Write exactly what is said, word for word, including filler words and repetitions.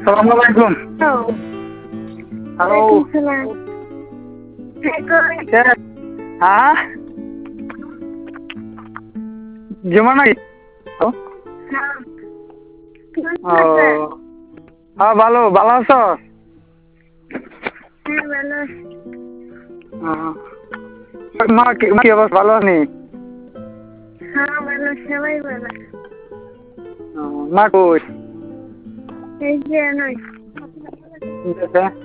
Assalamualaikum. Halo. Waalaikumsalam. Cek. Hah? Gimana nih? Oh. Oh. Ah, ভালো, ভালো আছো? হ্যাঁ ভালো আছি। মা কি কি অবস্থা, ভালো নেই? হ্যাঁ ভালো, সবাই ভালো। মা কই? এই যে নয়। ঠিক আছে।